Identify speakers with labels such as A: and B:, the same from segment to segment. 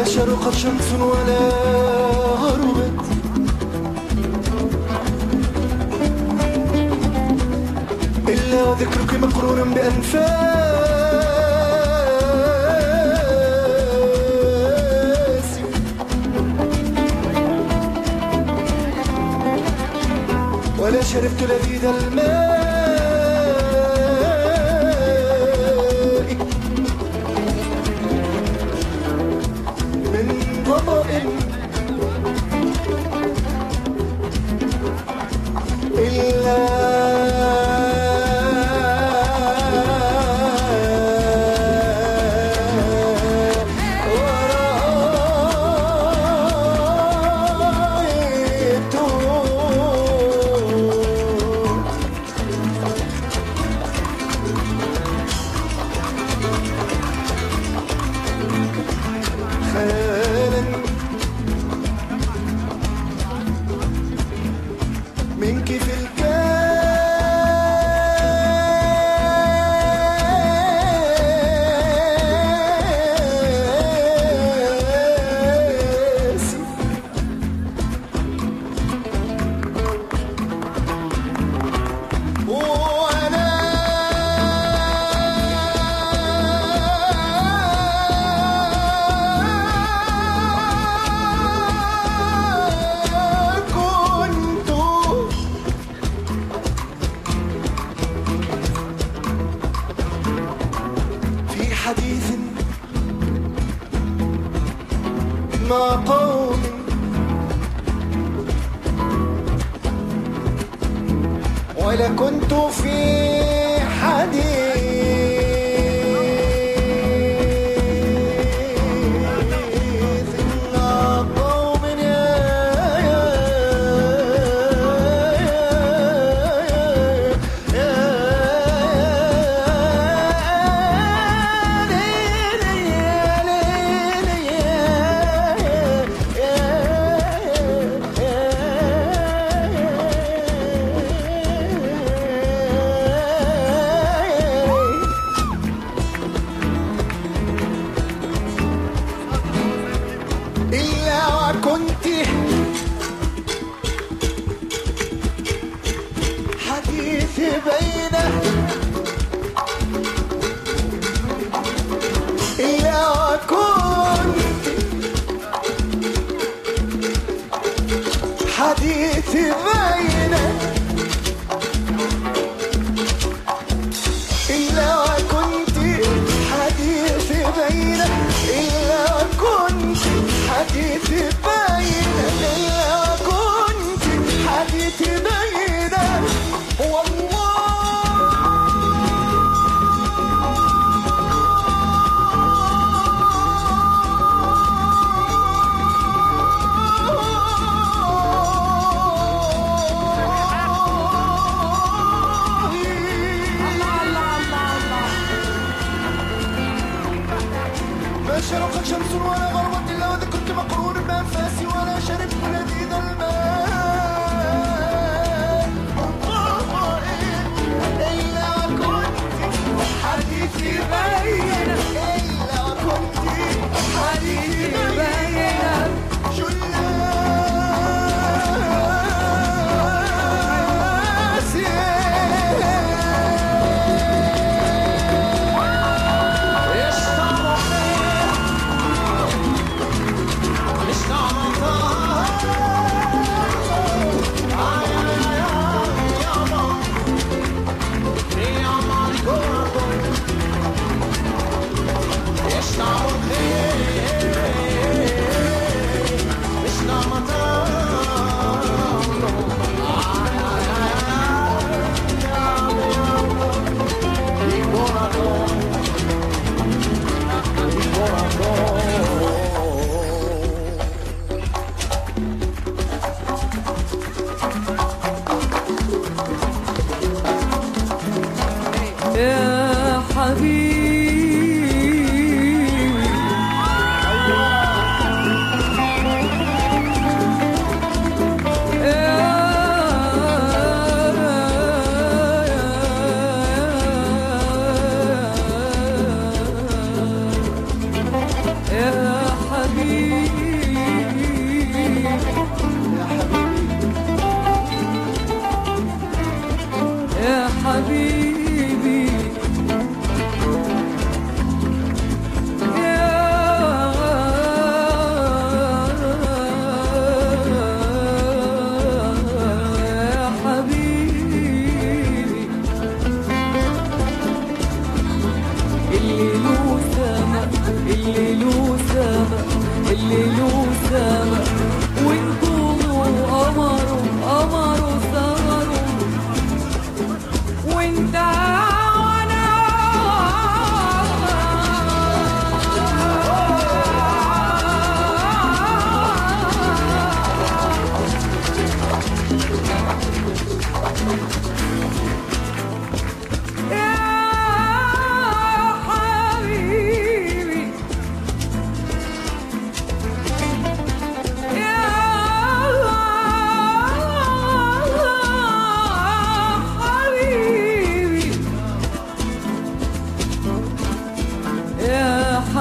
A: شرقت شمس ولا غربت، إلا ذكرك مقرون بأنفاسي، ولا شربت لذيذ الماء من ظمأ، إلا منك في الكاس، وأنا كنت في حديث مع قوم، ولكنت في حديث مع قوم إلا وكنت حديث بينه، إلا وكنت حديث بينه، إلا وكنت حديث بينه، إلا وكنت حديث بينه، إلا وكنت حديث بينه، والله ما شرقت شمس ولا غربت، إلا وذكرت مقرون بأنفاسي، ولا شربت لذيذ الماء، إلا كنت حديثي بينه، إلا كنت حديثي بينه،
B: يا حبيبي يا حبيبي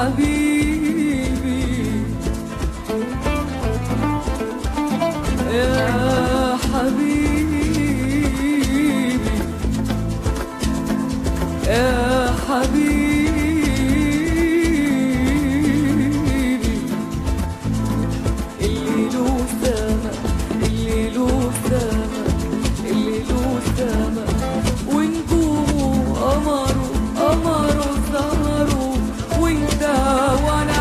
B: حبيبي يا حبيبي يا حبيبي اللي له سما اللي له سما اللي له سما ونجومه قمره قمره سهره وانت وانا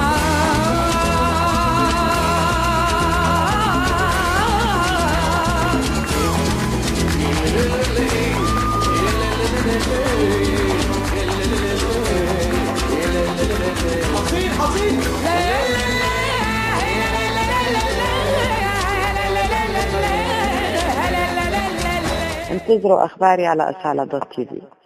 C: انتظروا أخباري على أسعى دوت تي في.